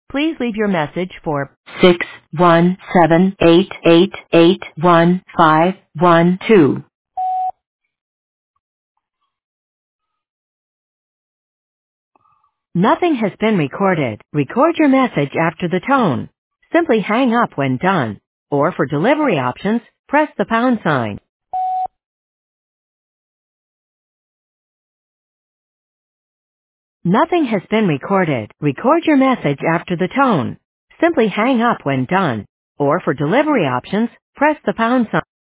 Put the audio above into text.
Please leave your message for 617-888-1512. Nothing has been recorded. Record your message after the tone. Simply hang up when done. Or for delivery options, press the pound sign. Nothing has been recorded. Record your message after the tone. Simply hang up when done. Or for delivery options, press the pound sign.